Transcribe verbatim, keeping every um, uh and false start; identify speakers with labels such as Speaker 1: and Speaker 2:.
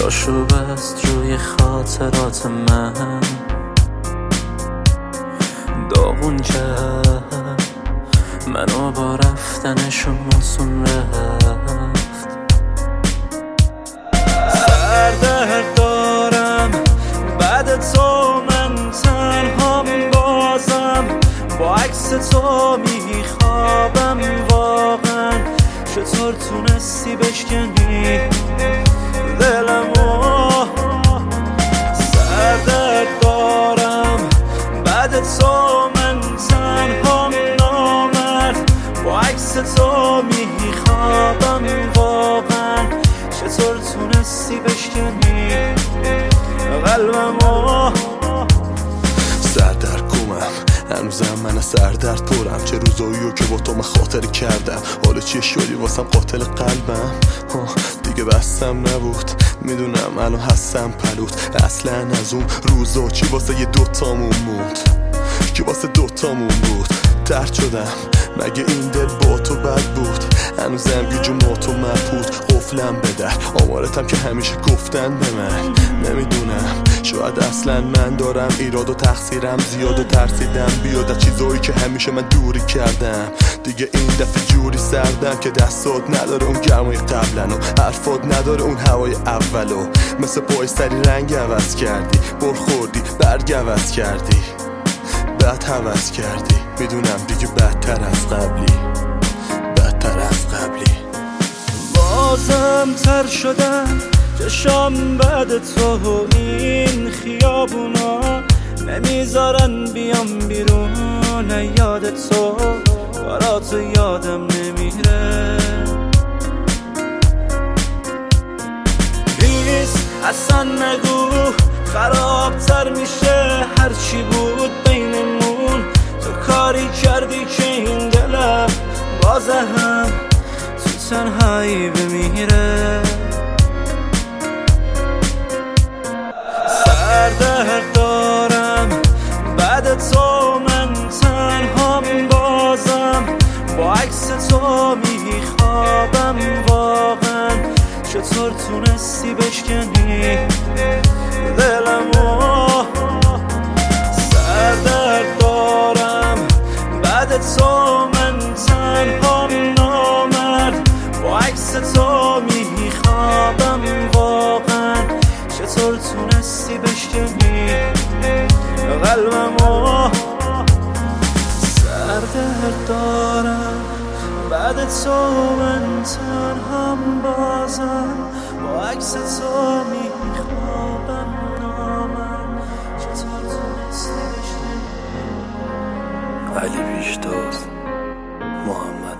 Speaker 1: پاشو بست روی خاطرات من، داغون کرد منو با رفتنشون آسون رفت. سردرد دارم بعد تو، من تنهام بازم، با عکس تو میخوابم واقعا. چطور تونستی بشکنی دلمو؟ سردرد دارم بعد تو، من تنهام نامرد، با عکس تو میخوابم واقعا. چطور تونستی بشکنی قلبمو؟
Speaker 2: سردرد گمم هنوزم من سردرد پرم، چه روزاییو که با تو من خاطر کردم. حالا چیه شدی واسم قاتل قلبم؟ دیگه بستم نبود، میدونم الان هستم پلوت. اصلا از اون روزا چی واسه یه دوتامون موند، که واسه دوتامون بود. درد شدم مگه این دل با تو بد بود؟ هنوزم گیجو ما تو مبهود. قفلم بده آمارتم که همیشه گفتن به من. نمیدونم شاید اصلا من دارم ایراد و تقصیرم زیاد و ترسیدم بیاد از چیزایی که همیشه من دوری کردم. دیگه این دفعه جوری سردم که دستات نداره اون گرمای قبلن و حرفات نداره اون هوای اولو. مثل پای سری رنگ عوض کردی، برخوردی برگ عوض کردی، بعد حوض کردی. میدونم دیگه بدتر از قبلی، بدتر از قبلی.
Speaker 1: بازم تر شدم چشام بعد تو، این خیابونا نمیذارن بیام بیرون. یاد تو کاراتو یادم نمیره. پلیز اصلا نگو خرابتر میشه هرچی بود بینمون. تو کاری کردی که این دلم بازه هم تو تنهایی بمیره. سردرد دارم بعد تو، من تنهام بازم، با عکس تو میخوابم واقعا. چطور تونستی بشکنی دلمو؟ سردرد دارم بعد تو، من تنهام نامرد، با عکس تو میخوابم واقعا. چطور تونستی بشکنی قلبمو؟ سردرد دارم بعد تو، من تنهام بازم، با عکس تو میخوابم نامرد. چطور تونستی بشکنی؟
Speaker 3: علی پیشتاز، محمد